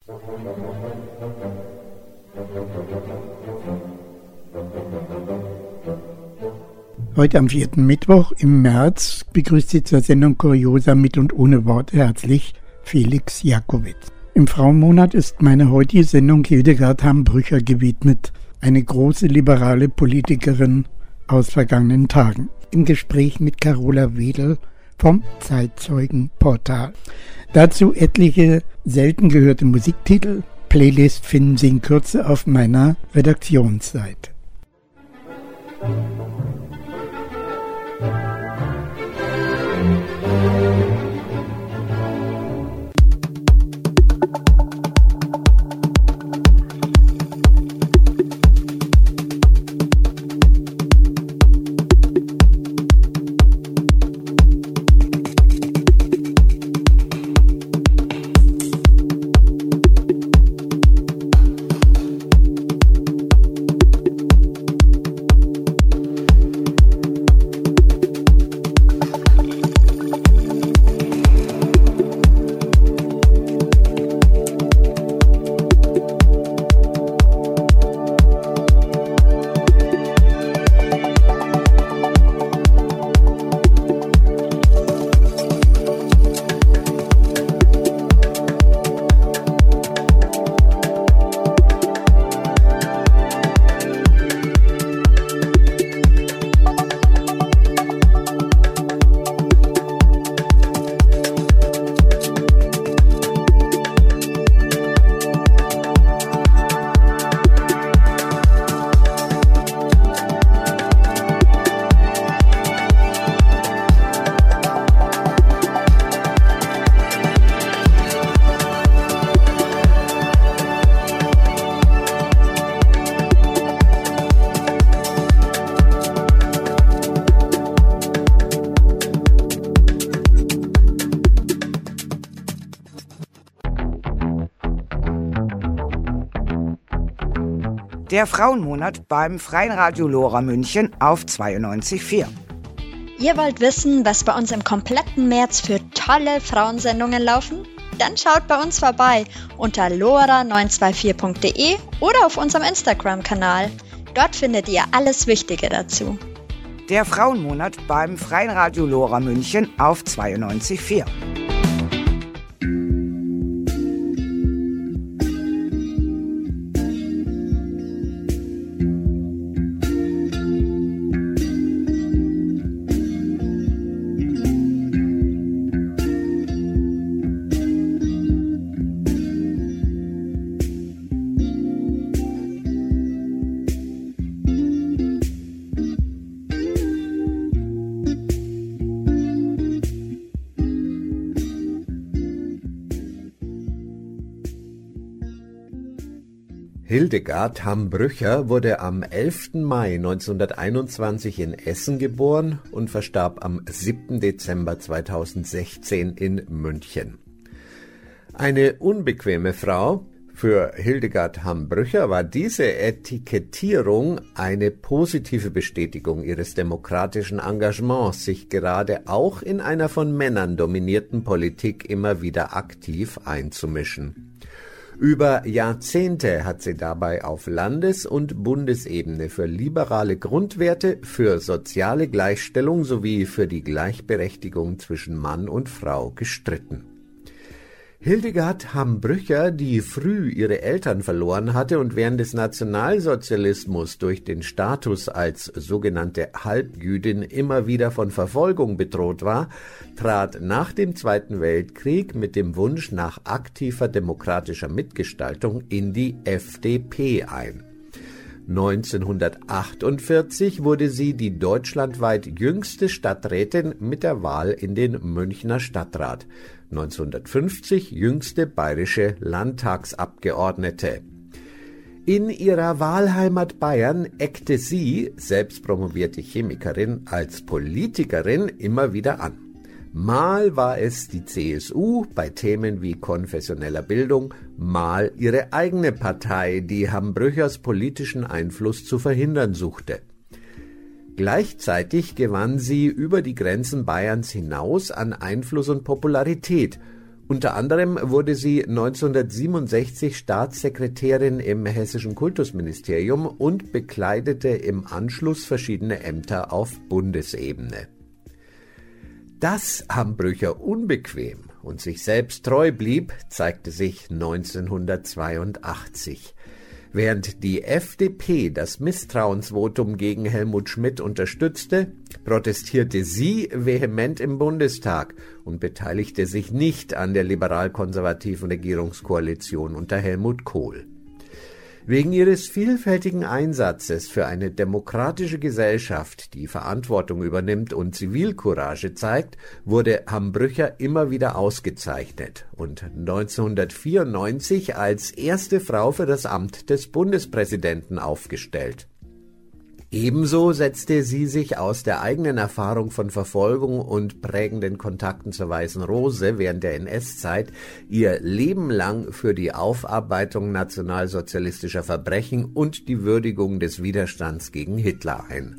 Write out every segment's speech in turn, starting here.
Heute am 4. Mittwoch im März begrüßt Sie zur Sendung Kuriosa mit und ohne Worte herzlich Felix Jakowitz. Im Frauenmonat ist meine heutige Sendung Hildegard Hamm-Brücher gewidmet, eine große liberale Politikerin aus vergangenen Tagen. Im Gespräch mit Carola Wedel vom Zeitzeugenportal. Dazu etliche selten gehörte Musiktitel. Playlist finden Sie in Kürze auf meiner Redaktionsseite. Der Frauenmonat beim Freien Radio Lora München auf 92,4. Ihr wollt wissen, was bei uns im kompletten März für tolle Frauensendungen laufen? Dann schaut bei uns vorbei unter lora924.de oder auf unserem Instagram-Kanal. Dort findet ihr alles Wichtige dazu. Der Frauenmonat beim Freien Radio Lora München auf 92,4. Hildegard Hamm-Brücher wurde am 11. Mai 1921 in Essen geboren und verstarb am 7. Dezember 2016 in München. Eine unbequeme Frau. Für Hildegard Hamm-Brücher war diese Etikettierung eine positive Bestätigung ihres demokratischen Engagements, sich gerade auch in einer von Männern dominierten Politik immer wieder aktiv einzumischen. Über Jahrzehnte hat sie dabei auf Landes- und Bundesebene für liberale Grundwerte, für soziale Gleichstellung sowie für die Gleichberechtigung zwischen Mann und Frau gestritten. Hildegard Hamm-Brücher, die früh ihre Eltern verloren hatte und während des Nationalsozialismus durch den Status als sogenannte Halbjüdin immer wieder von Verfolgung bedroht war, trat nach dem Zweiten Weltkrieg mit dem Wunsch nach aktiver demokratischer Mitgestaltung in die FDP ein. 1948 wurde sie die deutschlandweit jüngste Stadträtin mit der Wahl in den Münchner Stadtrat, 1950 jüngste bayerische Landtagsabgeordnete. In ihrer Wahlheimat Bayern eckte sie, selbst promovierte Chemikerin, als Politikerin immer wieder an. Mal war es die CSU bei Themen wie konfessioneller Bildung, mal ihre eigene Partei, die Hamm-Brüchers politischen Einfluss zu verhindern suchte. Gleichzeitig gewann sie über die Grenzen Bayerns hinaus an Einfluss und Popularität Unter anderem wurde sie 1967 Staatssekretärin im Hessischen Kultusministerium und bekleidete im Anschluss verschiedene Ämter auf Bundesebene. Dass Hambrücher unbequem und sich selbst treu blieb, zeigte sich 1982. Während die FDP das Misstrauensvotum gegen Helmut Schmidt unterstützte, protestierte sie vehement im Bundestag und beteiligte sich nicht an der liberal-konservativen Regierungskoalition unter Helmut Kohl. Wegen ihres vielfältigen Einsatzes für eine demokratische Gesellschaft, die Verantwortung übernimmt und Zivilcourage zeigt, wurde Hambrücher immer wieder ausgezeichnet und 1994 als erste Frau für das Amt des Bundespräsidenten aufgestellt. Ebenso setzte sie sich aus der eigenen Erfahrung von Verfolgung und prägenden Kontakten zur Weißen Rose während der NS-Zeit ihr Leben lang für die Aufarbeitung nationalsozialistischer Verbrechen und die Würdigung des Widerstands gegen Hitler ein.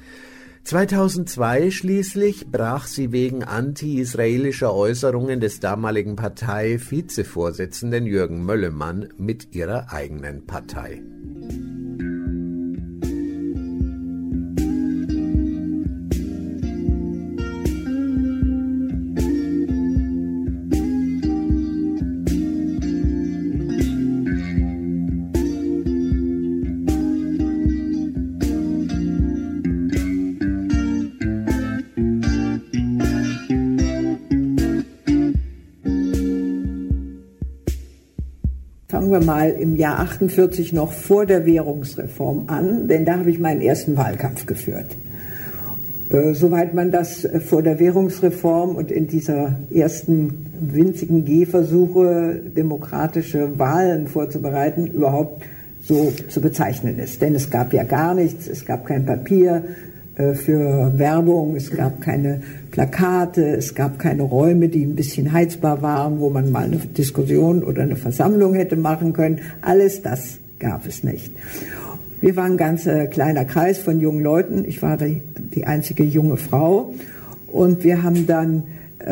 2002 schließlich brach sie wegen anti-israelischer Äußerungen des damaligen Partei-Vizevorsitzenden Jürgen Möllemann mit ihrer eigenen Partei. Fangen wir mal im Jahr 48 noch vor der Währungsreform an, denn da habe ich meinen ersten Wahlkampf geführt. Soweit man das vor der Währungsreform und in dieser ersten winzigen Gehversuche, demokratische Wahlen vorzubereiten, überhaupt so zu bezeichnen ist. Denn es gab ja gar nichts, es gab kein Papier für Werbung, es gab keine Plakate, es gab keine Räume, die ein bisschen heizbar waren, wo man mal eine Diskussion oder eine Versammlung hätte machen können. Alles das gab es nicht. Wir waren ein ganz kleiner Kreis von jungen Leuten. Ich war die einzige junge Frau. Und wir haben dann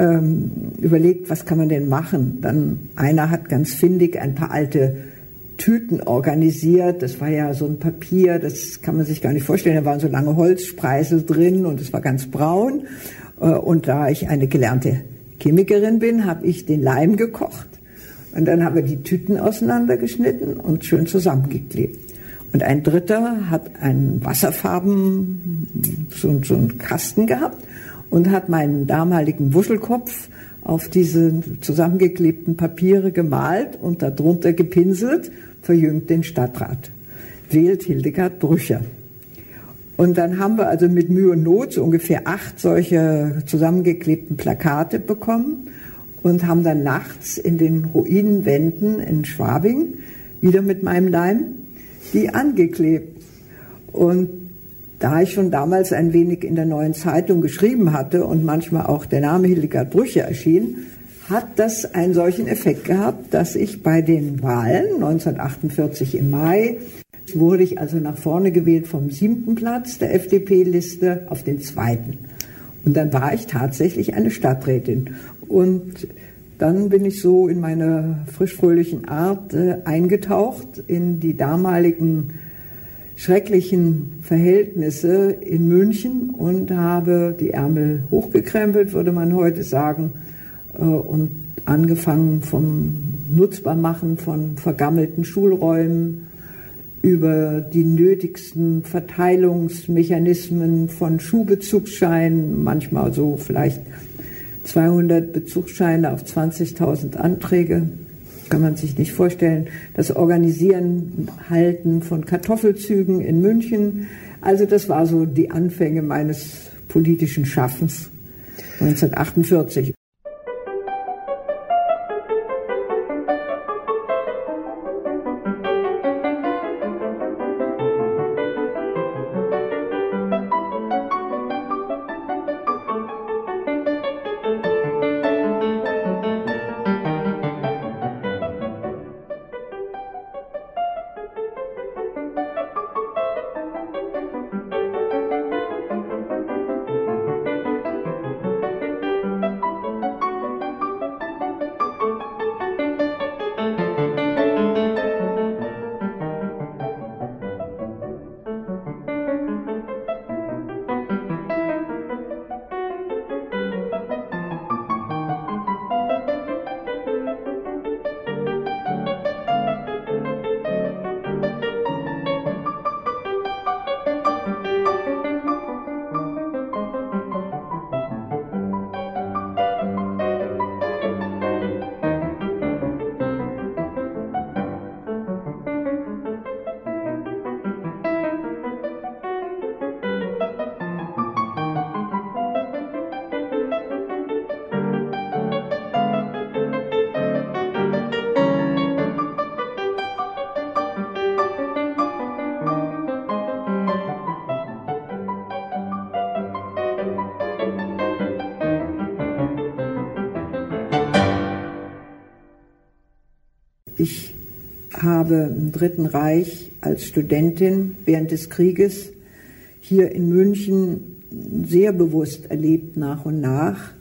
überlegt, was kann man denn machen? Dann einer hat ganz findig ein paar alte Tüten organisiert. Das war ja so ein Papier, das kann man sich gar nicht vorstellen. Da waren so lange Holzspreisel drin und es war ganz braun. Und da ich eine gelernte Chemikerin bin, habe ich den Leim gekocht. Und dann haben wir die Tüten auseinandergeschnitten und schön zusammengeklebt. Und ein Dritter hat einen Wasserfarben, so einen Kasten gehabt und hat meinen damaligen Wuschelkopf auf diese zusammengeklebten Papiere gemalt und darunter gepinselt, verjüngt den Stadtrat. Wählt Hildegard Brücher. Und dann haben wir also mit Mühe und Not so ungefähr 8 solche zusammengeklebten Plakate bekommen und haben dann nachts in den Ruinenwänden in Schwabing wieder mit meinem Leim die angeklebt. Und da ich schon damals ein wenig in der Neuen Zeitung geschrieben hatte und manchmal auch der Name Hildegard Brücher erschien, hat das einen solchen Effekt gehabt, dass ich bei den Wahlen 1948 im Mai wurde ich also nach vorne gewählt vom 7. Platz der FDP-Liste auf den 2. Und dann war ich tatsächlich eine Stadträtin. Und dann bin ich so in meine frisch-fröhlichen Art eingetaucht in die damaligen schrecklichen Verhältnisse in München und habe die Ärmel hochgekrempelt, würde man heute sagen, und angefangen vom Nutzbarmachen von vergammelten Schulräumen über die nötigsten Verteilungsmechanismen von Schulbezugsscheinen, manchmal so vielleicht 200 Bezugsscheine auf 20.000 Anträge, kann man sich nicht vorstellen. Das Organisieren, Halten von Kartoffelzügen in München. Also das war so die Anfänge meines politischen Schaffens 1948. habe im Dritten Reich als Studentin während des Krieges hier in München sehr bewusst erlebt nach und nach,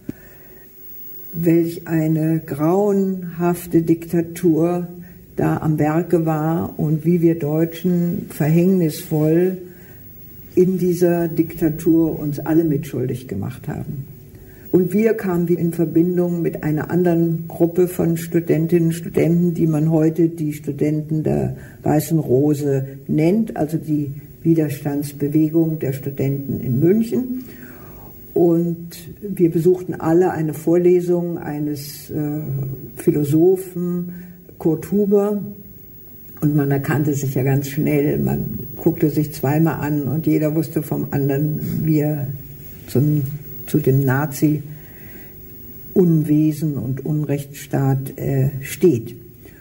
welch eine grauenhafte Diktatur da am Werke war und wie wir Deutschen verhängnisvoll in dieser Diktatur uns alle mitschuldig gemacht haben. Und wir kamen in Verbindung mit einer anderen Gruppe von Studentinnen und Studenten, die man heute die Studenten der Weißen Rose nennt, also die Widerstandsbewegung der Studenten in München. Und wir besuchten alle eine Vorlesung eines Philosophen, Kurt Huber. Und man erkannte sich ja ganz schnell, man guckte sich zweimal an und jeder wusste vom anderen, wie er zu dem Nazi-Unwesen und Unrechtsstaat steht.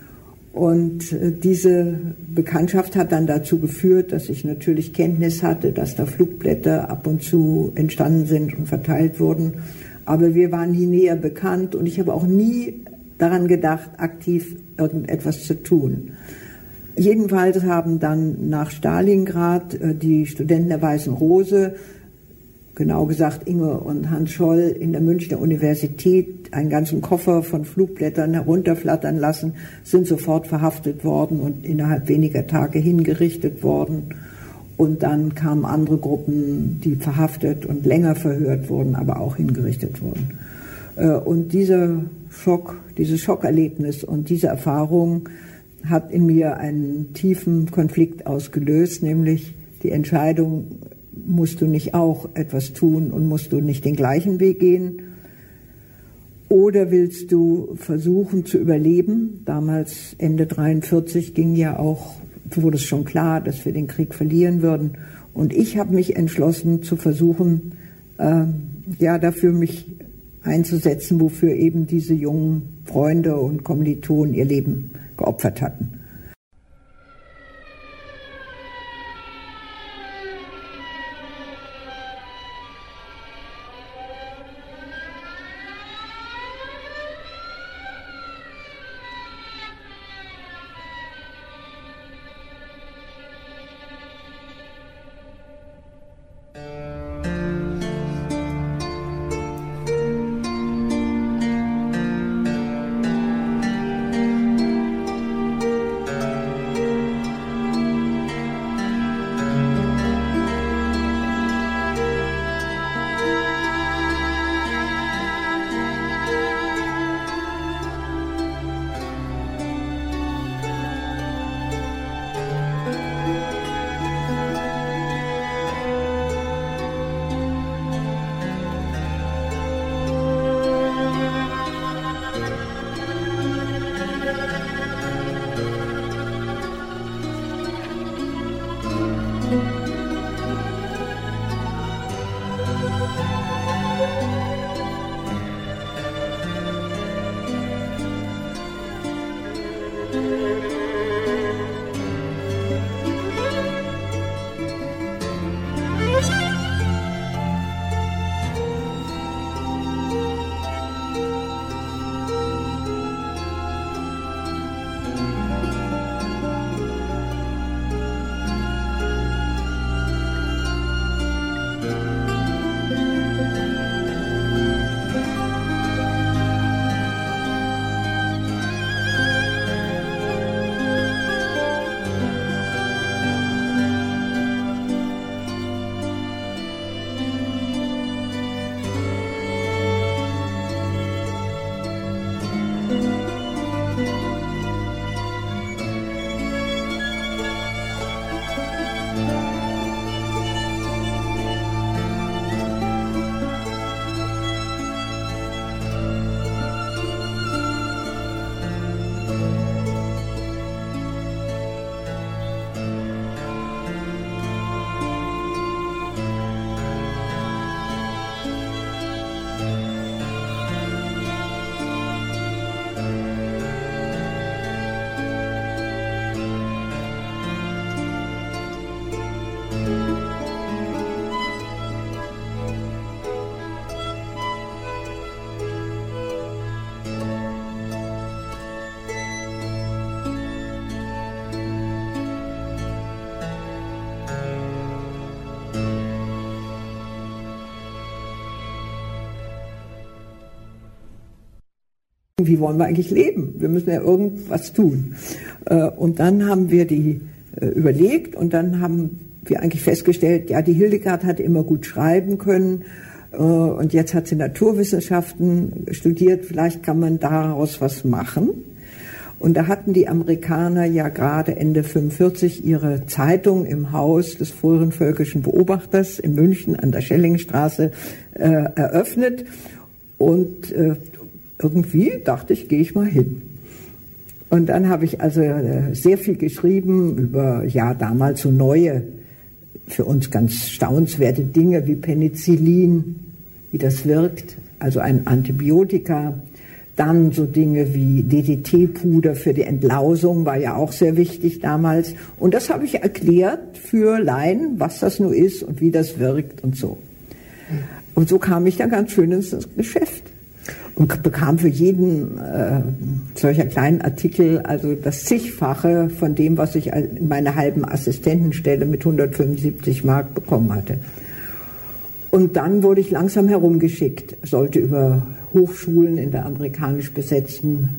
Und diese Bekanntschaft hat dann dazu geführt, dass ich natürlich Kenntnis hatte, dass da Flugblätter ab und zu entstanden sind und verteilt wurden. Aber wir waren nie näher bekannt und ich habe auch nie daran gedacht, aktiv irgendetwas zu tun. Jedenfalls haben dann nach Stalingrad die Studenten der Weißen Rose, genau gesagt Inge und Hans Scholl, in der Münchner Universität einen ganzen Koffer von Flugblättern herunterflattern lassen, sind sofort verhaftet worden und innerhalb weniger Tage hingerichtet worden. Und dann kamen andere Gruppen, die verhaftet und länger verhört wurden, aber auch hingerichtet wurden. Und dieser Schock, dieses Schockerlebnis und diese Erfahrung hat in mir einen tiefen Konflikt ausgelöst, nämlich die Entscheidung, musst du nicht auch etwas tun und musst du nicht den gleichen Weg gehen? Oder willst du versuchen zu überleben? Damals, Ende 1943, wurde es schon klar, dass wir den Krieg verlieren würden. Und ich habe mich entschlossen zu versuchen, dafür mich einzusetzen, wofür eben diese jungen Freunde und Kommilitonen ihr Leben geopfert hatten. Wie wollen wir eigentlich leben? Wir müssen ja irgendwas tun. Und dann haben wir die überlegt und dann haben wir eigentlich festgestellt, ja, die Hildegard hat immer gut schreiben können und jetzt hat sie Naturwissenschaften studiert, vielleicht kann man daraus was machen. Und da hatten die Amerikaner ja gerade Ende 1945 ihre Zeitung im Haus des früheren völkischen Beobachters in München an der Schellingstraße eröffnet. Und irgendwie dachte ich, gehe ich mal hin. Und dann habe ich also sehr viel geschrieben über, ja, damals so neue, für uns ganz staunenswerte Dinge wie Penicillin, wie das wirkt, also ein Antibiotika. Dann so Dinge wie DDT-Puder für die Entlausung, war ja auch sehr wichtig damals. Und das habe ich erklärt für Laien, was das nur ist und wie das wirkt und so. Und so kam ich dann ganz schön ins Geschäft und bekam für jeden solcher kleinen Artikel also das Zigfache von dem, was ich in meiner halben Assistentenstelle mit 175 Mark bekommen hatte. Und dann wurde ich langsam herumgeschickt, sollte über Hochschulen in der amerikanisch besetzten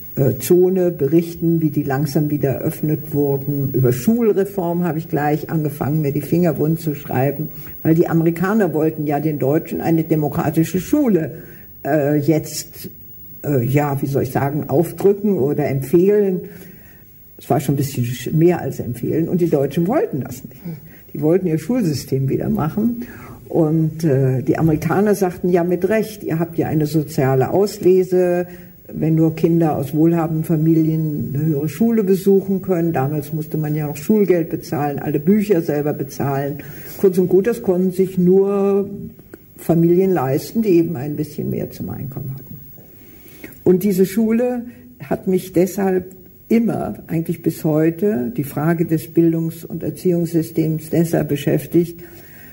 Zone berichten, wie die langsam wieder eröffnet wurden. Über Schulreform habe ich gleich angefangen, mir die Finger wund zu schreiben, weil die Amerikaner wollten ja den Deutschen eine demokratische Schule jetzt, ja, wie soll ich sagen, aufdrücken oder empfehlen. Es war schon ein bisschen mehr als empfehlen und die Deutschen wollten das nicht. Die wollten ihr Schulsystem wieder machen. Und die Amerikaner sagten, ja, mit Recht, ihr habt ja eine soziale Auslese, wenn nur Kinder aus wohlhabenden Familien eine höhere Schule besuchen können. Damals musste man ja noch Schulgeld bezahlen, alle Bücher selber bezahlen. Kurz und gut, das konnten sich nur Familien leisten, die eben ein bisschen mehr zum Einkommen hatten. Und diese Schule hat mich deshalb immer, eigentlich bis heute, die Frage des Bildungs- und Erziehungssystems deshalb beschäftigt,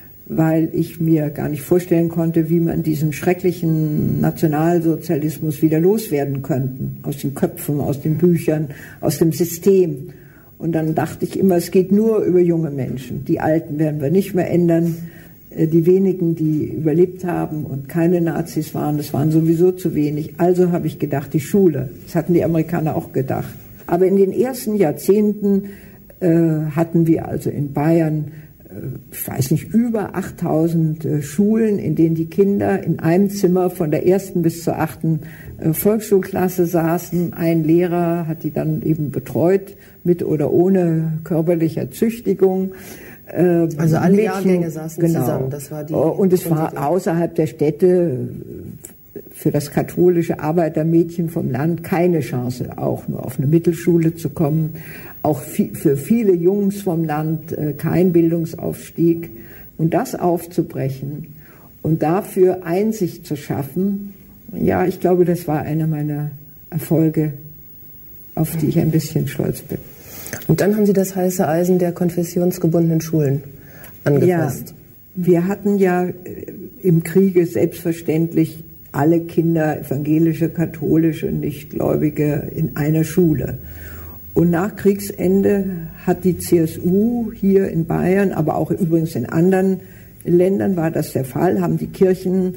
weil ich mir gar nicht vorstellen konnte, wie man diesen schrecklichen Nationalsozialismus wieder loswerden könnten. Aus den Köpfen, aus den Büchern, aus dem System. Und dann dachte ich immer, es geht nur über junge Menschen. Die Alten werden wir nicht mehr ändern. Die wenigen, die überlebt haben und keine Nazis waren, das waren sowieso zu wenig. Also habe ich gedacht, die Schule. Das hatten die Amerikaner auch gedacht. Aber in den ersten Jahrzehnten hatten wir also in Bayern, ich weiß nicht, über 8000 Schulen, in denen die Kinder in einem Zimmer von der 1. bis zur 8. Volksschulklasse saßen. Ein Lehrer hat die dann eben betreut, mit oder ohne körperlicher Züchtigung. Also alle Jahrgänge saßen zusammen. Das war die und es war außerhalb der Städte für das katholische Arbeitermädchen vom Land keine Chance, auch nur auf eine Mittelschule zu kommen. Auch für viele Jungs vom Land kein Bildungsaufstieg. Und das aufzubrechen und dafür Einsicht zu schaffen, ja, ich glaube, das war einer meiner Erfolge, auf die ich ein bisschen stolz bin. Und dann haben Sie das heiße Eisen der konfessionsgebundenen Schulen angefasst. Ja, wir hatten ja im Kriege selbstverständlich alle Kinder, evangelische, katholische, Nichtgläubige, in einer Schule. Und nach Kriegsende hat die CSU hier in Bayern, aber auch übrigens in anderen Ländern war das der Fall, haben die Kirchen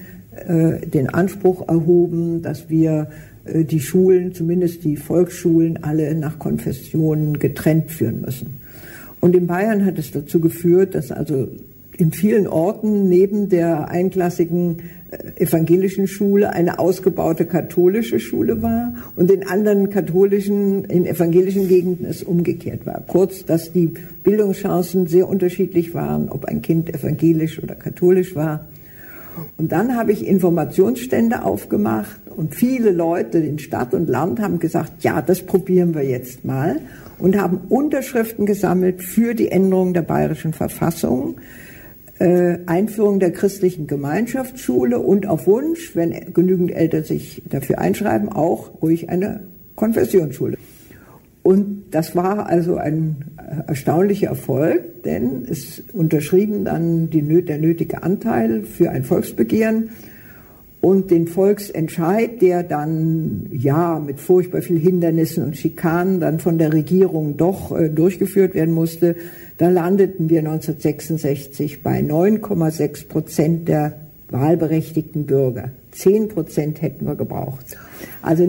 den Anspruch erhoben, dass wir die Schulen, zumindest die Volksschulen, alle nach Konfessionen getrennt führen müssen. Und in Bayern hat es dazu geführt, dass also in vielen Orten neben der einklassigen evangelischen Schule eine ausgebaute katholische Schule war und in anderen katholischen, in evangelischen Gegenden es umgekehrt war. Kurz, dass die Bildungschancen sehr unterschiedlich waren, ob ein Kind evangelisch oder katholisch war. Und dann habe ich Informationsstände aufgemacht und viele Leute in Stadt und Land haben gesagt, ja, das probieren wir jetzt mal und haben Unterschriften gesammelt für die Änderung der bayerischen Verfassung, Einführung der christlichen Gemeinschaftsschule und auf Wunsch, wenn genügend Eltern sich dafür einschreiben, auch ruhig eine Konfessionsschule. Und das war also ein erstaunlicher Erfolg, denn es unterschrieben dann der nötige Anteil für ein Volksbegehren und den Volksentscheid, der dann ja mit furchtbar viel Hindernissen und Schikanen dann von der Regierung doch durchgeführt werden musste. Da landeten wir 1966 bei 9,6% der wahlberechtigten Bürger. 10% hätten wir gebraucht. Also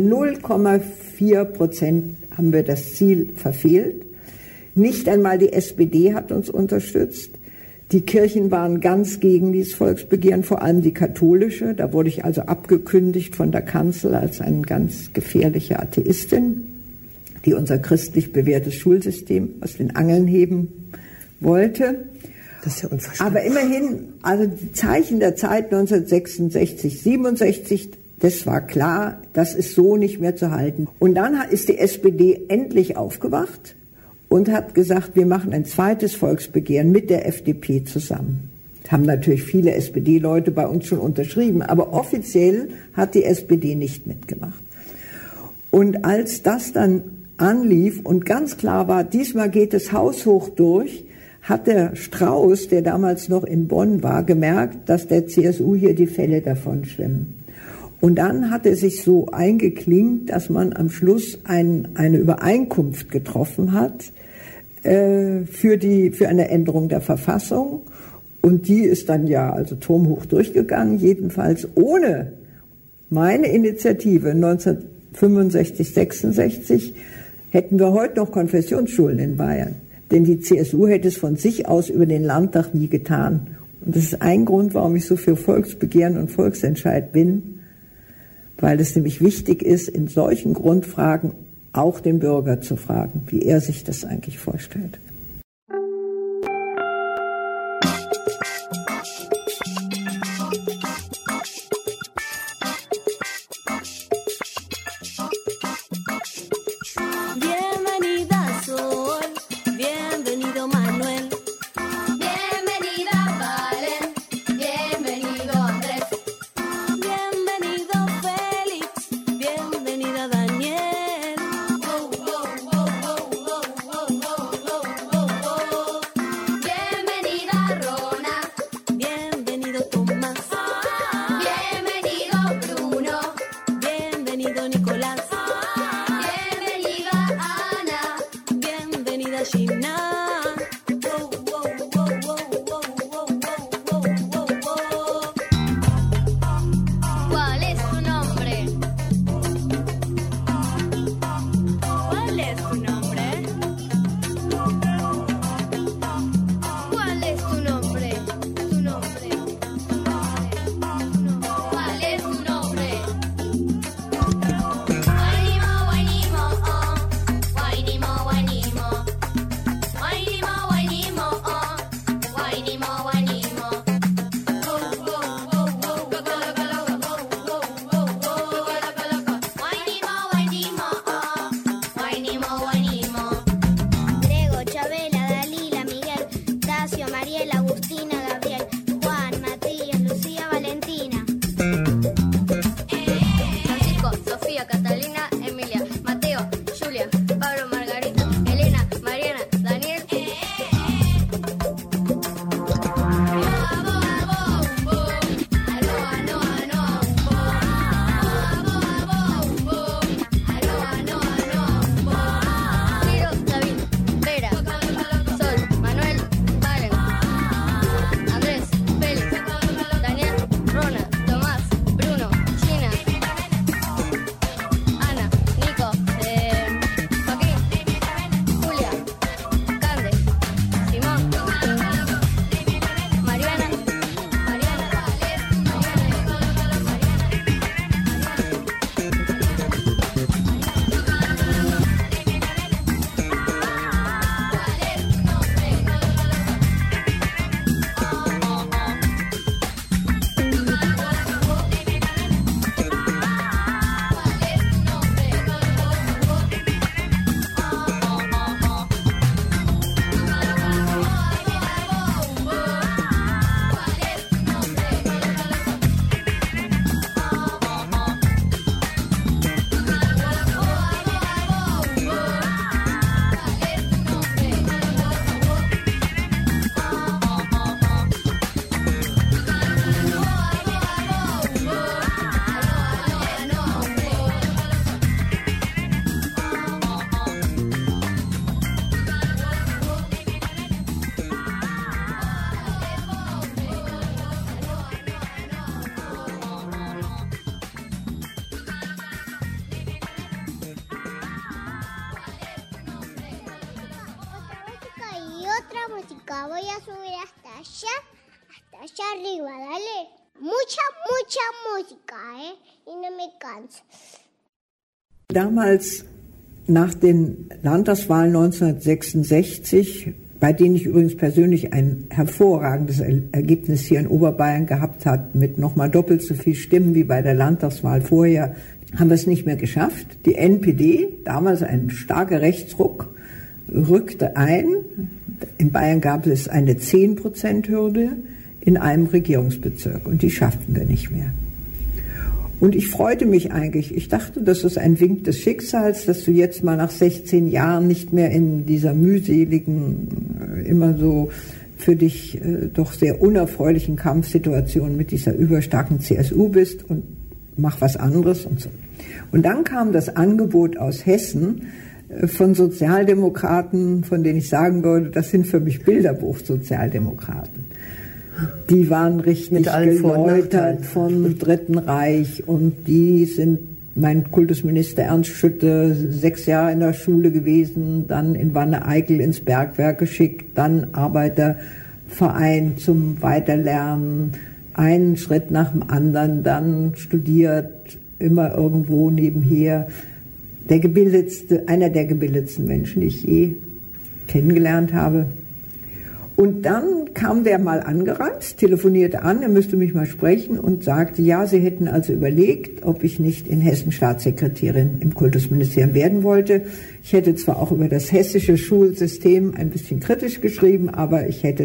0,4% haben wir das Ziel verfehlt. Nicht einmal die SPD hat uns unterstützt. Die Kirchen waren ganz gegen dieses Volksbegehren, vor allem die katholische. Da wurde ich also abgekündigt von der Kanzel als eine ganz gefährliche Atheistin, die unser christlich bewährtes Schulsystem aus den Angeln heben wollte. Das ist ja unverständlich. Aber immerhin, also die Zeichen der Zeit 1966, 67, das war klar, das ist so nicht mehr zu halten. Und dann ist die SPD endlich aufgewacht und hat gesagt, wir machen ein zweites Volksbegehren mit der FDP zusammen. Haben natürlich viele SPD-Leute bei uns schon unterschrieben, aber offiziell hat die SPD nicht mitgemacht. Und als das dann anlief und ganz klar war, diesmal geht es haushoch durch, hat der Strauß, der damals noch in Bonn war, gemerkt, dass der CSU hier die Fälle davon schwimmen. Und dann hat er sich so eingeklinkt, dass man am Schluss eine Übereinkunft getroffen hat für eine Änderung der Verfassung. Und die ist dann ja also turmhoch durchgegangen, jedenfalls ohne meine Initiative 1965, 66 hätten wir heute noch Konfessionsschulen in Bayern. Denn die CSU hätte es von sich aus über den Landtag nie getan. Und das ist ein Grund, warum ich so für Volksbegehren und Volksentscheid bin, weil es nämlich wichtig ist, in solchen Grundfragen auch den Bürger zu fragen, wie er sich das eigentlich vorstellt. música. Voy a subir hasta allá arriba, dale. Mucha música, y no me canso. Damals, nach den Landtagswahlen 1966, bei denen ich übrigens persönlich ein hervorragendes Ergebnis hier in Oberbayern gehabt habe, mit nochmal doppelt so viel Stimmen wie bei der Landtagswahl vorher, haben wir es nicht mehr geschafft. Die NPD, damals ein starker Rechtsruck, rückte ein. In Bayern gab es eine 10%-Hürde in einem Regierungsbezirk und die schafften wir nicht mehr. Und ich freute mich eigentlich. Ich dachte, das ist ein Wink des Schicksals, dass du jetzt mal nach 16 Jahren nicht mehr in dieser mühseligen, immer so für dich doch sehr unerfreulichen Kampfsituation mit dieser überstarken CSU bist und mach was anderes und so. Und dann kam das Angebot aus Hessen von Sozialdemokraten, von denen ich sagen würde, das sind für mich Bilderbuch-Sozialdemokraten. Die waren richtig geläutert vom Dritten Reich und die sind mein Kultusminister Ernst Schütte 6 Jahre in der Schule gewesen, dann in Wanne-Eickel ins Bergwerk geschickt, dann Arbeiterverein zum Weiterlernen, einen Schritt nach dem anderen, dann studiert, immer irgendwo nebenher. Einer der gebildetsten Menschen, die ich je kennengelernt habe. Und dann kam der mal angereist, telefonierte an, er müsste mich mal sprechen und sagte, ja, sie hätten also überlegt, ob ich nicht in Hessen Staatssekretärin im Kultusministerium werden wollte. Ich hätte zwar auch über das hessische Schulsystem ein bisschen kritisch geschrieben, aber ich hatte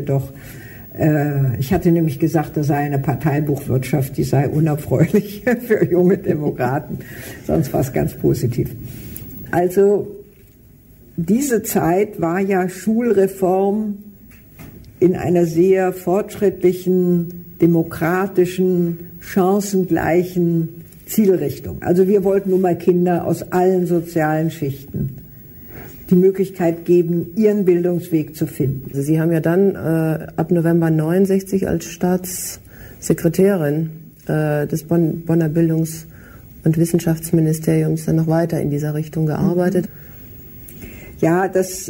nämlich gesagt, das sei eine Parteibuchwirtschaft, die sei unerfreulich für junge Demokraten. Sonst war es ganz positiv. Also diese Zeit war ja Schulreform in einer sehr fortschrittlichen, demokratischen, chancengleichen Zielrichtung. Also wir wollten nun mal Kinder aus allen sozialen Schichten die Möglichkeit geben, ihren Bildungsweg zu finden. Sie haben ja dann ab November 69 als Staatssekretärin des Bonner Bildungs- und Wissenschaftsministeriums dann noch weiter in dieser Richtung gearbeitet. Ja, das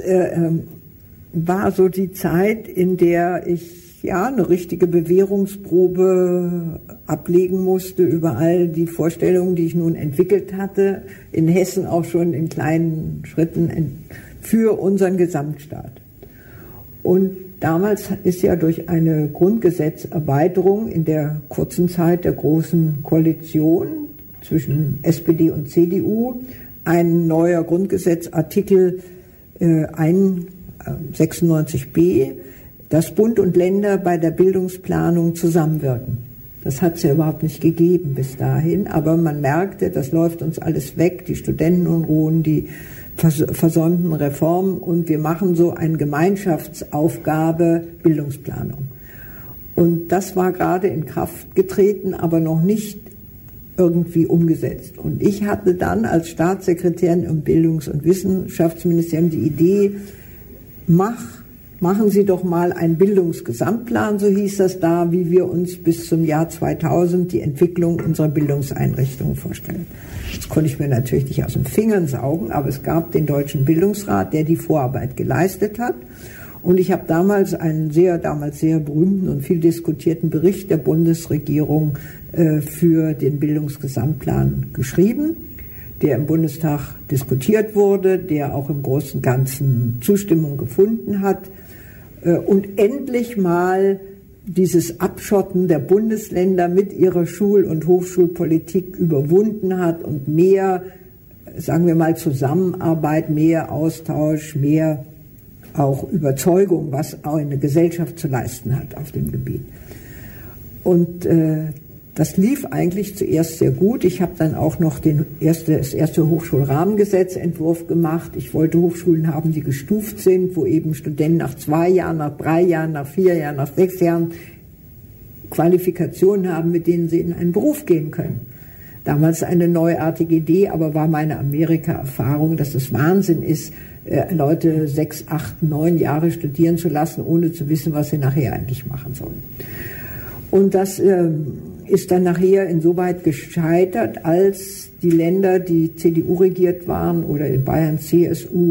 war so die Zeit, in der ich eine richtige Bewährungsprobe ablegen musste über all die Vorstellungen, die ich nun entwickelt hatte, in Hessen auch schon in kleinen Schritten für unseren Gesamtstaat. Und damals ist ja durch eine Grundgesetzerweiterung in der kurzen Zeit der Großen Koalition zwischen SPD und CDU ein neuer Grundgesetzartikel 96b, dass Bund und Länder bei der Bildungsplanung zusammenwirken. Das hat es ja überhaupt nicht gegeben bis dahin, aber man merkte, das läuft uns alles weg, die Studentenunruhen, die versäumten Reformen, und wir machen so eine Gemeinschaftsaufgabe Bildungsplanung. Und das war gerade in Kraft getreten, aber noch nicht irgendwie umgesetzt. Und ich hatte dann als Staatssekretärin im Bildungs- und Wissenschaftsministerium die Idee, machen Sie doch mal einen Bildungsgesamtplan, so hieß das da, wie wir uns bis zum Jahr 2000 die Entwicklung unserer Bildungseinrichtungen vorstellen. Das konnte ich mir natürlich nicht aus den Fingern saugen, aber es gab den Deutschen Bildungsrat, der die Vorarbeit geleistet hat. Und ich habe damals einen sehr berühmten und viel diskutierten Bericht der Bundesregierung für den Bildungsgesamtplan geschrieben, der im Bundestag diskutiert wurde, der auch im Großen und Ganzen Zustimmung gefunden hat und endlich mal dieses Abschotten der Bundesländer mit ihrer Schul- und Hochschulpolitik überwunden hat und mehr, sagen wir mal, Zusammenarbeit, mehr Austausch, mehr auch Überzeugung, was auch eine Gesellschaft zu leisten hat auf dem Gebiet. Und das lief eigentlich zuerst sehr gut. Ich habe dann auch noch das erste Hochschulrahmengesetzentwurf gemacht. Ich wollte Hochschulen haben, die gestuft sind, wo eben Studenten nach 2 Jahren, nach 3 Jahren, nach 4 Jahren, nach 6 Jahren Qualifikationen haben, mit denen sie in einen Beruf gehen können. Damals eine neuartige Idee, aber war meine Amerika-Erfahrung, dass es Wahnsinn ist, Leute 6, 8, 9 Jahre studieren zu lassen, ohne zu wissen, was sie nachher eigentlich machen sollen. Und das ist dann nachher insoweit gescheitert, als die Länder, die CDU regiert waren oder in Bayern CSU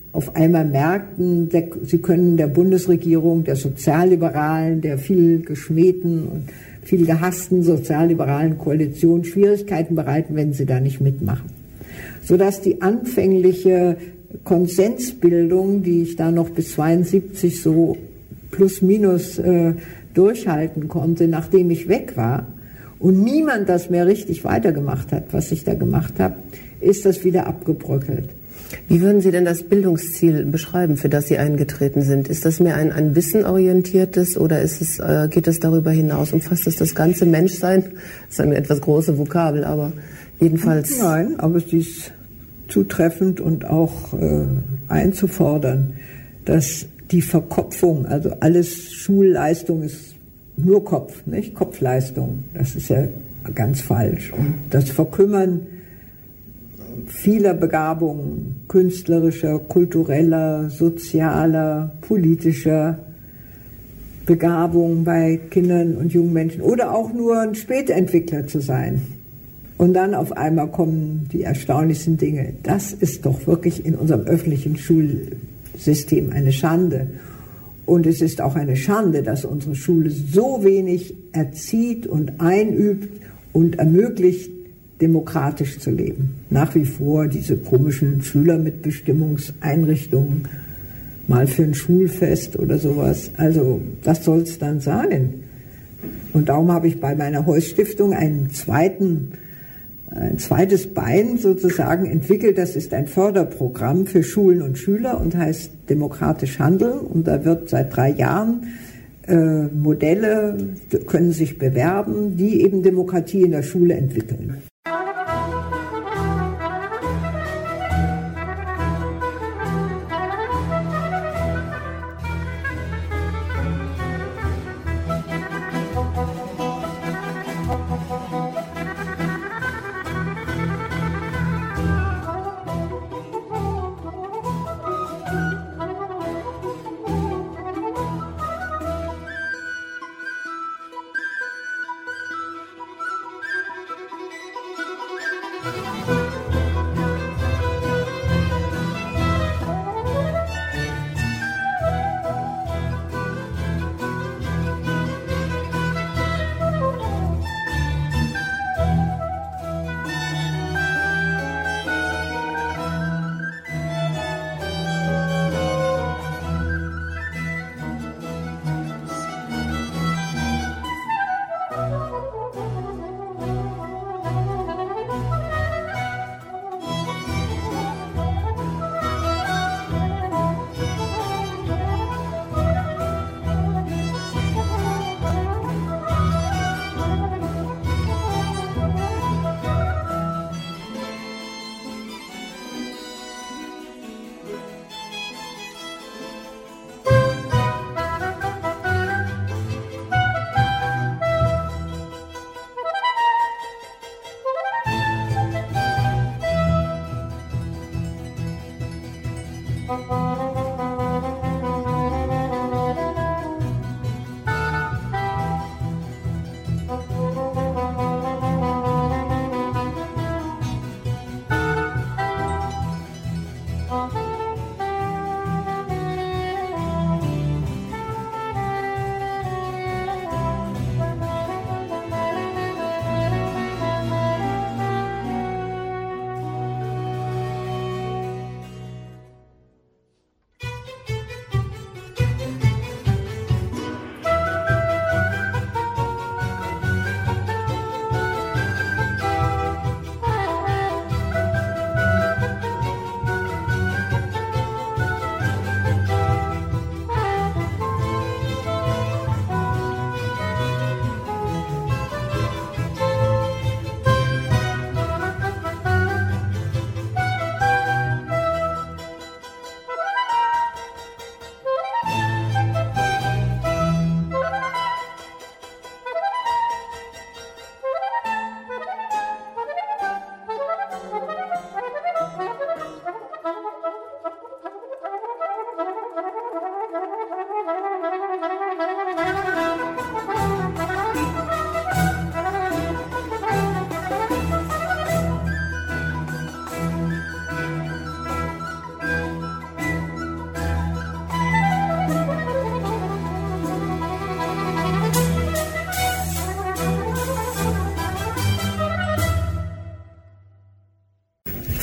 auf einmal merkten, sie können der Bundesregierung, der Sozialliberalen, der viel geschmähten und viel gehassten sozialliberalen Koalition Schwierigkeiten bereiten, wenn sie da nicht mitmachen. Sodass die anfängliche Konsensbildung, die ich da noch bis 72 so plus minus durchhalten konnte, nachdem ich weg war und niemand das mehr richtig weitergemacht hat, was ich da gemacht habe, ist das wieder abgebröckelt. Wie würden Sie denn das Bildungsziel beschreiben, für das Sie eingetreten sind? Ist das mehr ein wissenorientiertes oder geht es darüber hinaus? Umfasst es das ganze Menschsein? Das ist eine etwas große Vokabel, aber jedenfalls... Nein, aber sie ist zutreffend und auch einzufordern, dass die Verkopfung, also alles Schulleistung ist nur Kopf, nicht Kopfleistung, das ist ja ganz falsch. Und das Verkümmern vieler Begabungen, künstlerischer, kultureller, sozialer, politischer Begabung bei Kindern und jungen Menschen oder auch nur ein Spätentwickler zu sein. Und dann auf einmal kommen die erstaunlichsten Dinge. Das ist doch wirklich in unserem öffentlichen Schulsystem eine Schande. Und es ist auch eine Schande, dass unsere Schule so wenig erzieht und einübt und ermöglicht, demokratisch zu leben. Nach wie vor diese komischen Schülermitbestimmungseinrichtungen, mal für ein Schulfest oder sowas. Also das soll es dann sein. Und darum habe ich bei meiner Heuss-Stiftung ein zweites Bein sozusagen entwickelt. Das ist ein Förderprogramm für Schulen und Schüler und heißt Demokratisch Handeln. Und da wird seit 3 Jahren Modelle können sich bewerben, die eben Demokratie in der Schule entwickeln.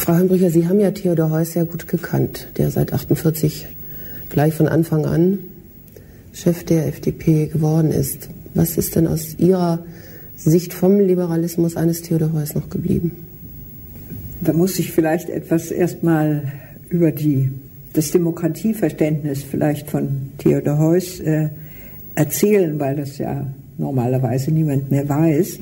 Frau Hambrücher, Sie haben ja Theodor Heuss sehr gut gekannt, der seit 1948 gleich von Anfang an Chef der FDP geworden ist. Was ist denn aus Ihrer Sicht vom Liberalismus eines Theodor Heuss noch geblieben? Da muss ich vielleicht etwas erstmal über das Demokratieverständnis vielleicht von Theodor Heuss erzählen, weil das ja normalerweise niemand mehr weiß.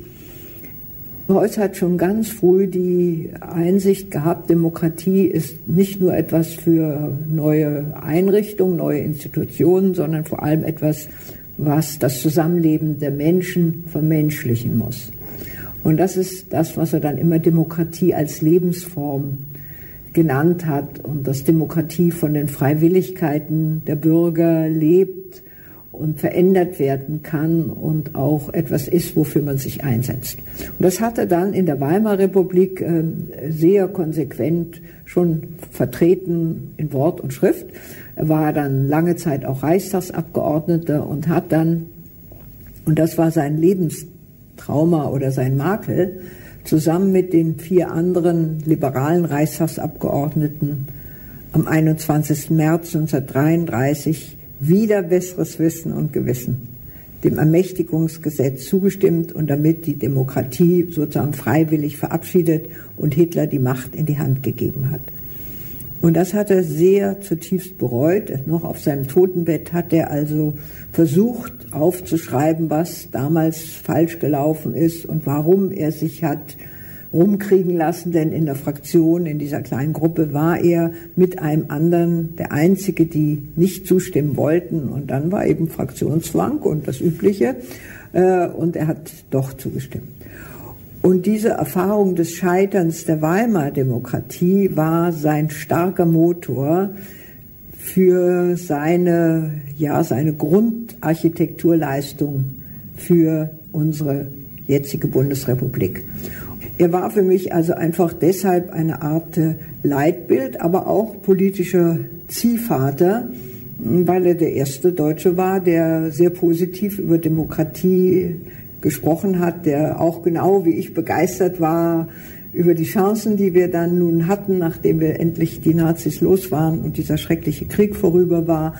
Heuss hat schon ganz früh die Einsicht gehabt, Demokratie ist nicht nur etwas für neue Einrichtungen, neue Institutionen, sondern vor allem etwas, was das Zusammenleben der Menschen vermenschlichen muss. Und das ist das, was er dann immer Demokratie als Lebensform genannt hat und dass Demokratie von den Freiwilligkeiten der Bürger lebt und verändert werden kann und auch etwas ist, wofür man sich einsetzt. Und das hat er dann in der Weimarer Republik sehr konsequent schon vertreten in Wort und Schrift. Er war dann lange Zeit auch Reichstagsabgeordneter und hat dann, und das war sein Lebenstrauma oder sein Makel, zusammen mit den 4 anderen liberalen Reichstagsabgeordneten am 21. März 1933 wieder besseres Wissen und Gewissen dem Ermächtigungsgesetz zugestimmt und damit die Demokratie sozusagen freiwillig verabschiedet und Hitler die Macht in die Hand gegeben hat. Und das hat er sehr zutiefst bereut. Noch auf seinem Totenbett hat er also versucht aufzuschreiben, was damals falsch gelaufen ist und warum er sich hat rumkriegen lassen, denn in der Fraktion, in dieser kleinen Gruppe war er mit einem anderen der Einzige, die nicht zustimmen wollten und dann war eben Fraktionszwang und das Übliche und er hat doch zugestimmt. Und diese Erfahrung des Scheiterns der Weimarer Demokratie war sein starker Motor für seine Grundarchitekturleistung für unsere jetzige Bundesrepublik. Er war für mich also einfach deshalb eine Art Leitbild, aber auch politischer Ziehvater, weil er der erste Deutsche war, der sehr positiv über Demokratie gesprochen hat, der auch genau wie ich begeistert war über die Chancen, die wir dann nun hatten, nachdem wir endlich die Nazis los waren und dieser schreckliche Krieg vorüber war.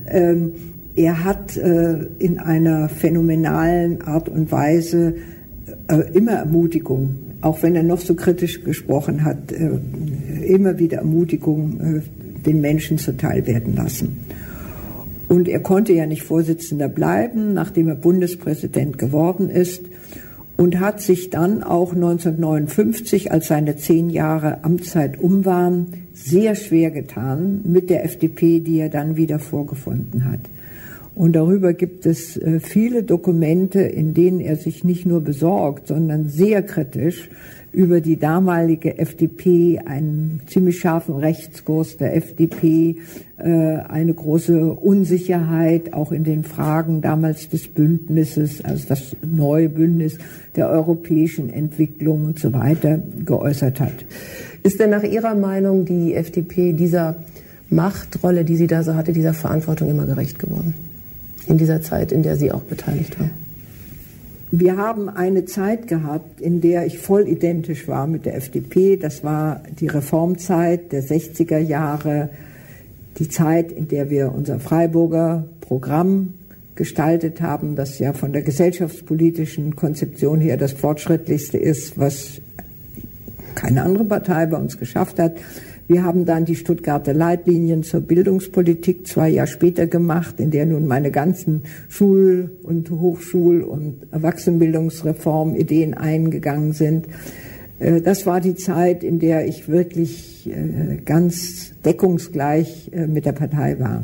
Er hat in einer phänomenalen Art und Weise immer Ermutigung, auch wenn er noch so kritisch gesprochen hat, immer wieder Ermutigung den Menschen zuteil werden lassen. Und er konnte ja nicht Vorsitzender bleiben, nachdem er Bundespräsident geworden ist und hat sich dann auch 1959, als seine 10 Jahre Amtszeit waren, sehr schwer getan mit der FDP, die er dann wieder vorgefunden hat. Und darüber gibt es viele Dokumente, in denen er sich nicht nur besorgt, sondern sehr kritisch über die damalige FDP, einen ziemlich scharfen Rechtskurs der FDP, eine große Unsicherheit auch in den Fragen damals des Bündnisses, also das neue Bündnis der europäischen Entwicklung und so weiter geäußert hat. Ist denn nach Ihrer Meinung die FDP dieser Machtrolle, die sie da so hatte, dieser Verantwortung immer gerecht geworden? In dieser Zeit, in der Sie auch beteiligt waren? Wir haben eine Zeit gehabt, in der ich voll identisch war mit der FDP. Das war die Reformzeit der 60er Jahre, die Zeit, in der wir unser Freiburger Programm gestaltet haben, das ja von der gesellschaftspolitischen Konzeption her das fortschrittlichste ist, was keine andere Partei bei uns geschafft hat. Wir haben dann die Stuttgarter Leitlinien zur Bildungspolitik 2 Jahre später gemacht, in der nun meine ganzen Schul- und Hochschul- und Erwachsenenbildungsreform-Ideen eingegangen sind. Das war die Zeit, in der ich wirklich ganz deckungsgleich mit der Partei war.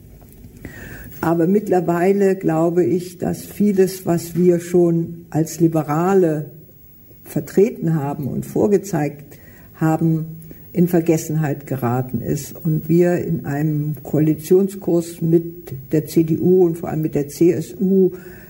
Aber mittlerweile glaube ich, dass vieles, was wir schon als Liberale vertreten haben und vorgezeigt haben, in Vergessenheit geraten ist und wir in einem Koalitionskurs mit der CDU und vor allem mit der CSU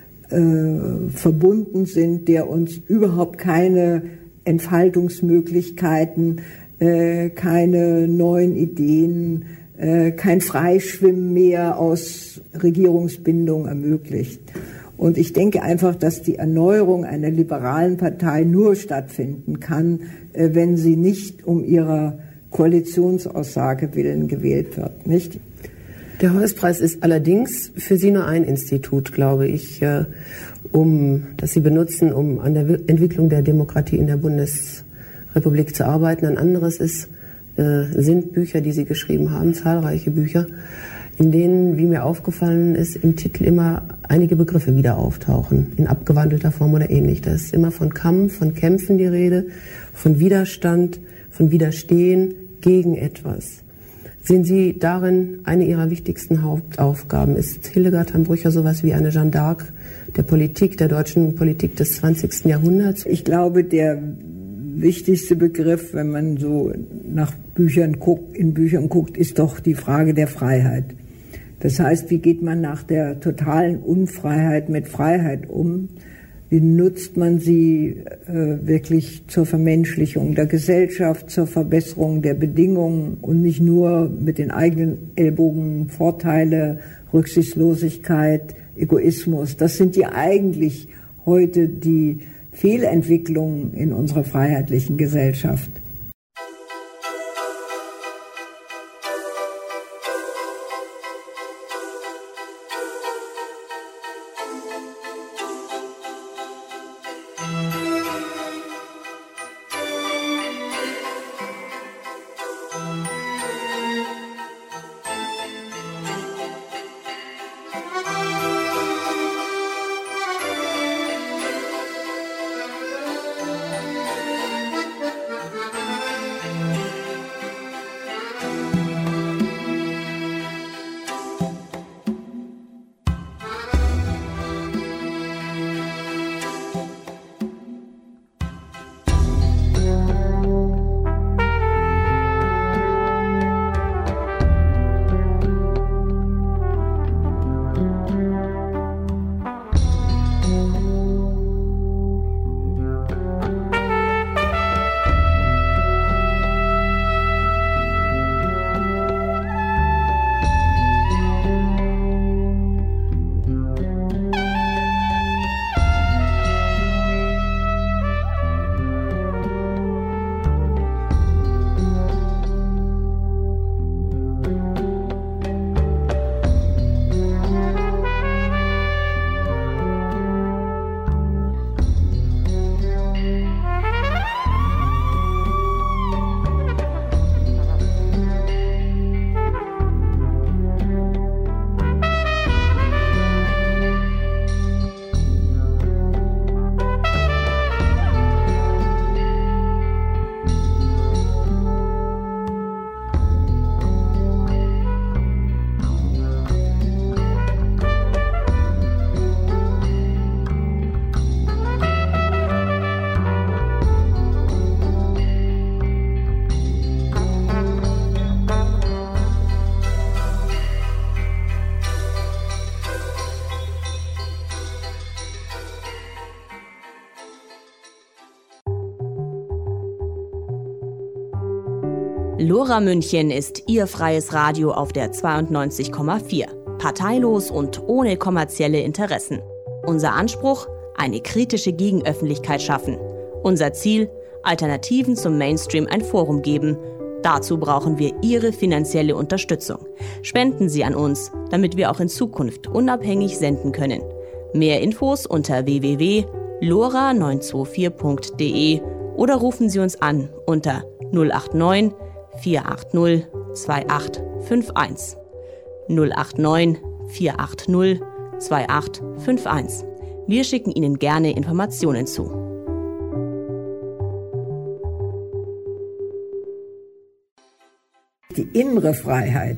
verbunden sind, der uns überhaupt keine Entfaltungsmöglichkeiten, keine neuen Ideen, kein Freischwimmen mehr aus Regierungsbindung ermöglicht. Und ich denke einfach, dass die Erneuerung einer liberalen Partei nur stattfinden kann, wenn sie nicht um ihrer Koalitionsaussage willen gewählt wird, nicht? Der Heuss-Preis ist allerdings für Sie nur ein Institut, glaube ich, das Sie benutzen, um an der Entwicklung der Demokratie in der Bundesrepublik zu arbeiten. Ein anderes sind Bücher, die Sie geschrieben haben, zahlreiche Bücher, in denen, wie mir aufgefallen ist, im Titel immer einige Begriffe wieder auftauchen, in abgewandelter Form oder ähnlich. Da ist immer von Kampf, von Kämpfen die Rede, von Widerstand, von Widerstehen gegen etwas. Sehen Sie darin eine Ihrer wichtigsten Hauptaufgaben? Ist Hildegard Hamm-Brücher sowas wie eine Jeanne d'Arc der Politik, der deutschen Politik des 20. Jahrhunderts? Ich glaube, der wichtigste Begriff, wenn man so nach Büchern guckt, ist doch die Frage der Freiheit. Das heißt, wie geht man nach der totalen Unfreiheit mit Freiheit um? Wie nutzt man sie wirklich zur Vermenschlichung der Gesellschaft, zur Verbesserung der Bedingungen und nicht nur mit den eigenen Ellbogen Vorteile, Rücksichtslosigkeit, Egoismus? Das sind ja eigentlich heute die Fehlentwicklungen in unserer freiheitlichen Gesellschaft. Lora München ist Ihr freies Radio auf der 92,4. Parteilos und ohne kommerzielle Interessen. Unser Anspruch? Eine kritische Gegenöffentlichkeit schaffen. Unser Ziel? Alternativen zum Mainstream ein Forum geben. Dazu brauchen wir Ihre finanzielle Unterstützung. Spenden Sie an uns, damit wir auch in Zukunft unabhängig senden können. Mehr Infos unter www.lora924.de oder rufen Sie uns an unter 089 480 2851. 089 480 2851. Wir schicken Ihnen gerne Informationen zu. Die innere Freiheit,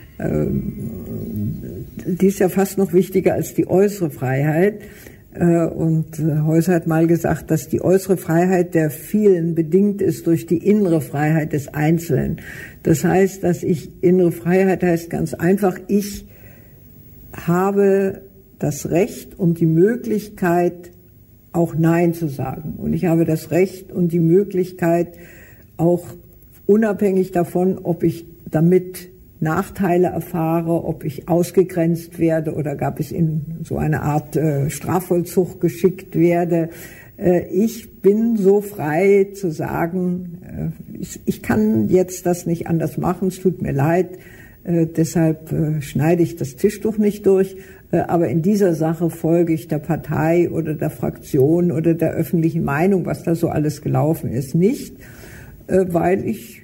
die ist ja fast noch wichtiger als die äußere Freiheit. Und Heuss hat mal gesagt, dass die äußere Freiheit der vielen bedingt ist durch die innere Freiheit des Einzelnen. Das heißt, innere Freiheit heißt ganz einfach, ich habe das Recht und die Möglichkeit, auch Nein zu sagen. Und ich habe das Recht und die Möglichkeit, auch unabhängig davon, ob ich damit Nachteile erfahre, ob ich ausgegrenzt werde oder gab es in so eine Art Strafvollzug geschickt werde. Ich bin so frei zu sagen, ich kann jetzt das nicht anders machen, es tut mir leid, deshalb schneide ich das Tischtuch nicht durch, aber in dieser Sache folge ich der Partei oder der Fraktion oder der öffentlichen Meinung, was da so alles gelaufen ist, nicht, weil ich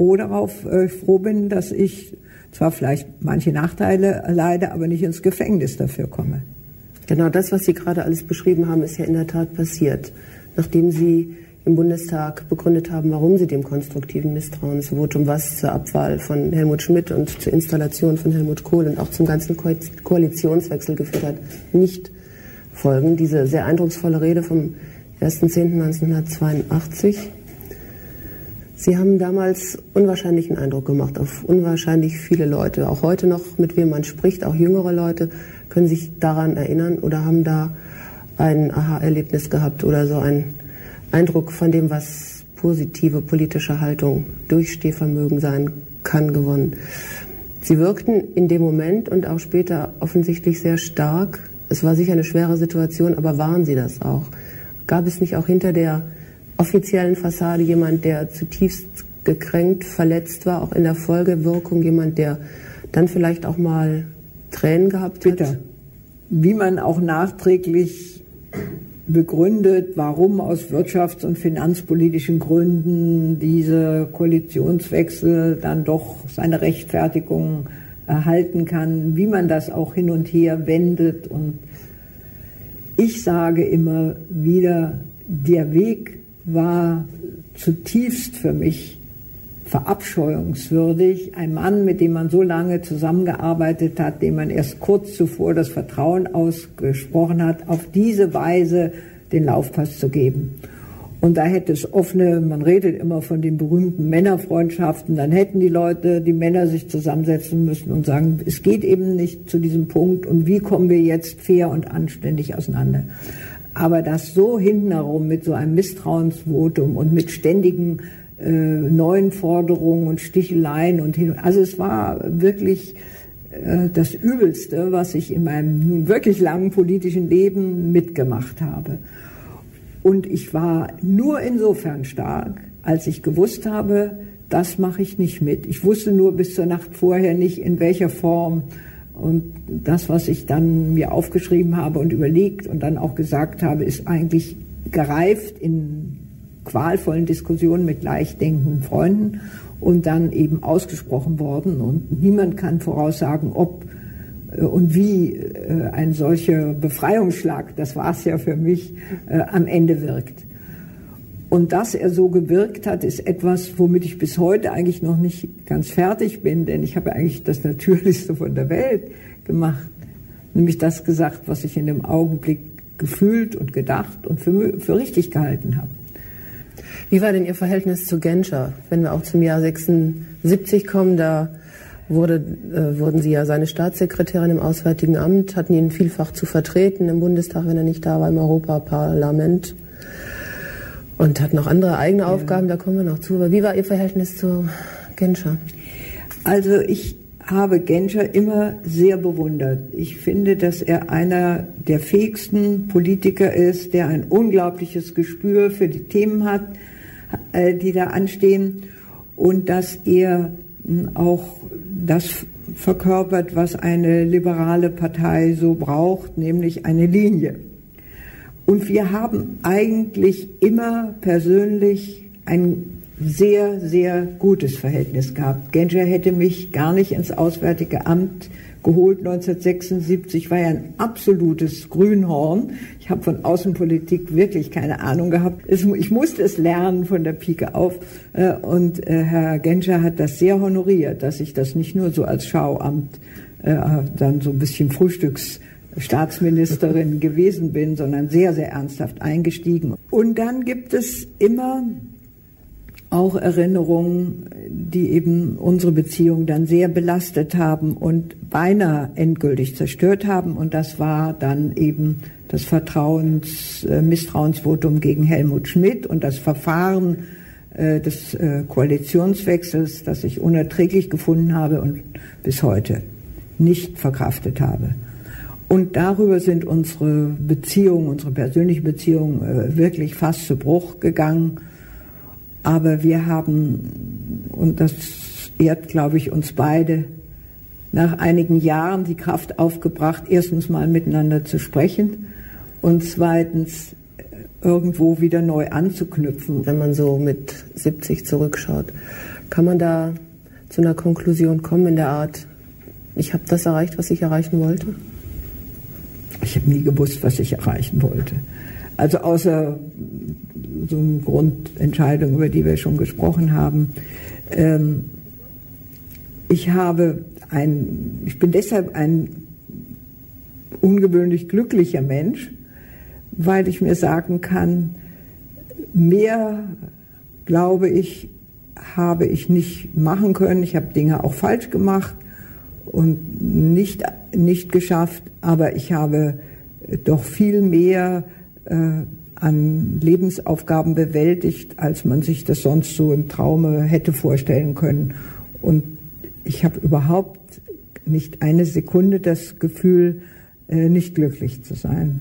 froh bin, dass ich zwar vielleicht manche Nachteile erleide, aber nicht ins Gefängnis dafür komme. Genau das, was Sie gerade alles beschrieben haben, ist ja in der Tat passiert. Nachdem Sie im Bundestag begründet haben, warum Sie dem konstruktiven Misstrauensvotum, was zur Abwahl von Helmut Schmidt und zur Installation von Helmut Kohl und auch zum ganzen Koalitionswechsel geführt hat, nicht folgen. Diese sehr eindrucksvolle Rede vom 1.10.1982. Sie haben damals unwahrscheinlichen Eindruck gemacht auf unwahrscheinlich viele Leute. Auch heute noch, mit wem man spricht, auch jüngere Leute, können sich daran erinnern oder haben da ein Aha-Erlebnis gehabt oder so einen Eindruck von dem, was positive politische Haltung, Durchstehvermögen sein kann, gewonnen. Sie wirkten in dem Moment und auch später offensichtlich sehr stark. Es war sicher eine schwere Situation, aber waren Sie das auch? Gab es nicht auch hinter der offiziellen Fassade jemand, der zutiefst gekränkt, verletzt war, auch in der Folgewirkung, jemand, der dann vielleicht auch mal Tränen gehabt hat? Bitte. Wie man auch nachträglich begründet, warum aus wirtschafts- und finanzpolitischen Gründen diese Koalitionswechsel dann doch seine Rechtfertigung erhalten kann, wie man das auch hin und her wendet. Und ich sage immer wieder, der Weg war zutiefst für mich verabscheuungswürdig. Ein Mann, mit dem man so lange zusammengearbeitet hat, dem man erst kurz zuvor das Vertrauen ausgesprochen hat, auf diese Weise den Laufpass zu geben. Und da hätte es offene, man redet immer von den berühmten Männerfreundschaften, dann hätten die Männer sich zusammensetzen müssen und sagen, es geht eben nicht zu diesem Punkt und wie kommen wir jetzt fair und anständig auseinander. Aber das so hinten herum mit so einem Misstrauensvotum und mit ständigen neuen Forderungen und Sticheleien und hin. Also es war wirklich das Übelste, was ich in meinem nun wirklich langen politischen Leben mitgemacht habe. Und ich war nur insofern stark, als ich gewusst habe, das mache ich nicht mit. Ich wusste nur bis zur Nacht vorher nicht, in welcher Form. Und das, was ich dann mir aufgeschrieben habe und überlegt und dann auch gesagt habe, ist eigentlich gereift in qualvollen Diskussionen mit gleichdenkenden Freunden und dann eben ausgesprochen worden. Und niemand kann voraussagen, ob und wie ein solcher Befreiungsschlag, das war es ja für mich, am Ende wirkt. Und dass er so gewirkt hat, ist etwas, womit ich bis heute eigentlich noch nicht ganz fertig bin, denn ich habe eigentlich das Natürlichste von der Welt gemacht, nämlich das gesagt, was ich in dem Augenblick gefühlt und gedacht und für richtig gehalten habe. Wie war denn Ihr Verhältnis zu Genscher? Wenn wir auch zum Jahr 76 kommen, da wurden Sie ja seine Staatssekretärin im Auswärtigen Amt, hatten ihn vielfach zu vertreten im Bundestag, wenn er nicht da war, im Europaparlament und hatten auch andere eigene Aufgaben, da kommen wir noch zu. Aber wie war Ihr Verhältnis zu Genscher? Also ich habe Genscher immer sehr bewundert. Ich finde, dass er einer der fähigsten Politiker ist, der ein unglaubliches Gespür für die Themen hat, die da anstehen, und dass er auch das verkörpert, was eine liberale Partei so braucht, nämlich eine Linie. Und wir haben eigentlich immer persönlich ein sehr, sehr gutes Verhältnis gehabt. Genscher hätte mich gar nicht ins Auswärtige Amt geholt 1976, war ja ein absolutes Grünhorn. Ich habe von Außenpolitik wirklich keine Ahnung gehabt. Ich musste es lernen von der Pike auf. Und Herr Genscher hat das sehr honoriert, dass ich das nicht nur so als Schauamt dann so ein bisschen Frühstücksstaatsministerin gewesen bin, sondern sehr, sehr ernsthaft eingestiegen. Und dann gibt es immer auch Erinnerungen, die eben unsere Beziehung dann sehr belastet haben und beinahe endgültig zerstört haben. Und das war dann eben das Misstrauensvotum gegen Helmut Schmidt und das Verfahren des Koalitionswechsels, das ich unerträglich gefunden habe und bis heute nicht verkraftet habe. Und darüber sind unsere persönlichen Beziehungen wirklich fast zu Bruch gegangen. Aber wir haben, und das ehrt, glaube ich, uns beide, nach einigen Jahren die Kraft aufgebracht, erstens mal miteinander zu sprechen und zweitens irgendwo wieder neu anzuknüpfen. Wenn man so mit 70 zurückschaut, kann man da zu einer Konklusion kommen in der Art, ich habe das erreicht, was ich erreichen wollte? Ich habe nie gewusst, was ich erreichen wollte. Also außer so eine Grundentscheidung, über die wir schon gesprochen haben. Ich bin deshalb ein ungewöhnlich glücklicher Mensch, weil ich mir sagen kann, mehr, glaube ich, habe ich nicht machen können. Ich habe Dinge auch falsch gemacht und nicht geschafft, aber ich habe doch viel mehr an Lebensaufgaben bewältigt, als man sich das sonst so im Traume hätte vorstellen können. Und ich habe überhaupt nicht eine Sekunde das Gefühl, nicht glücklich zu sein.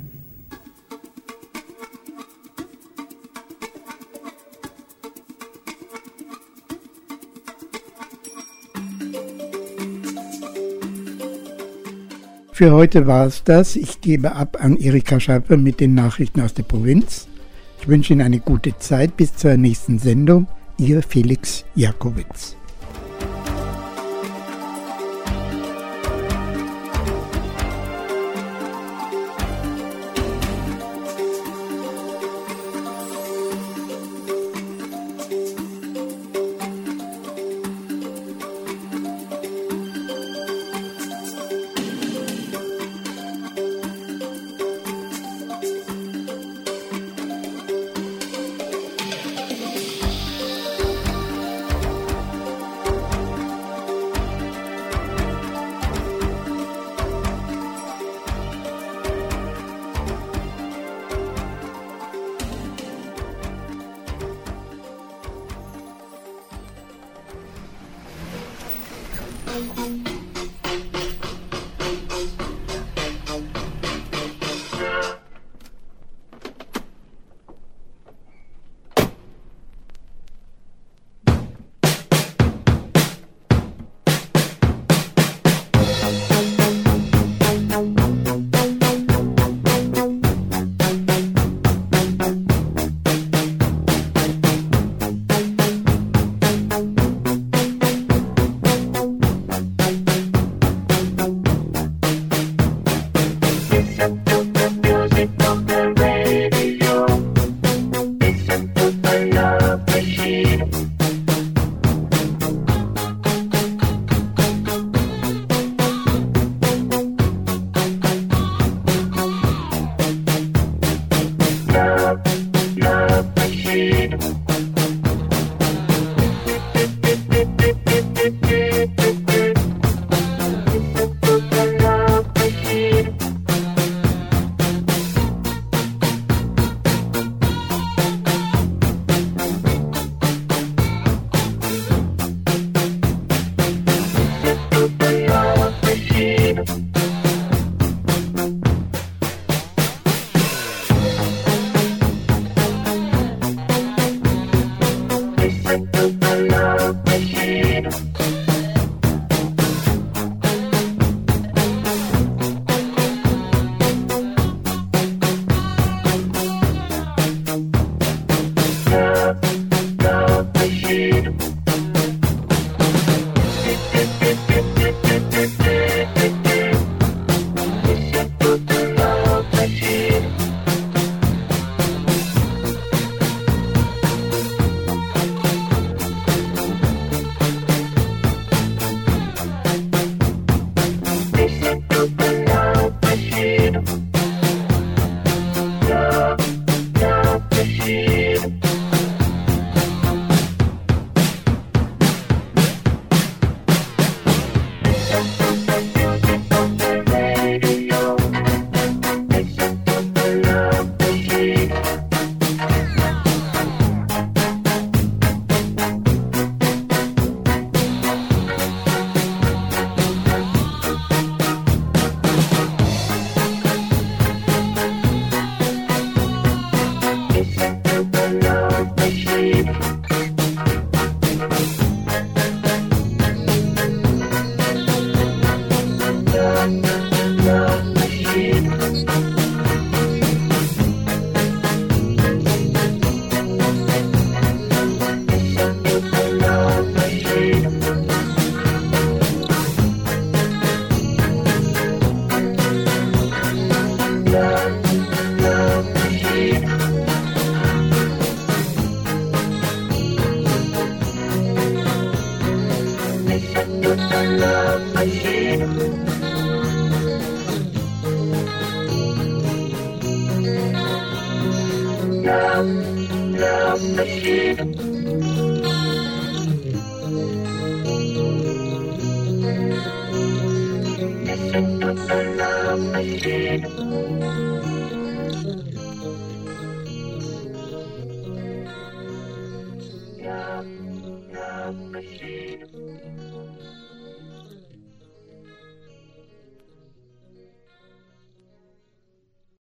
Für heute war es das. Ich gebe ab an Erika Schaffer mit den Nachrichten aus der Provinz. Ich wünsche Ihnen eine gute Zeit. Bis zur nächsten Sendung. Ihr Felix Jakowitz. Machine.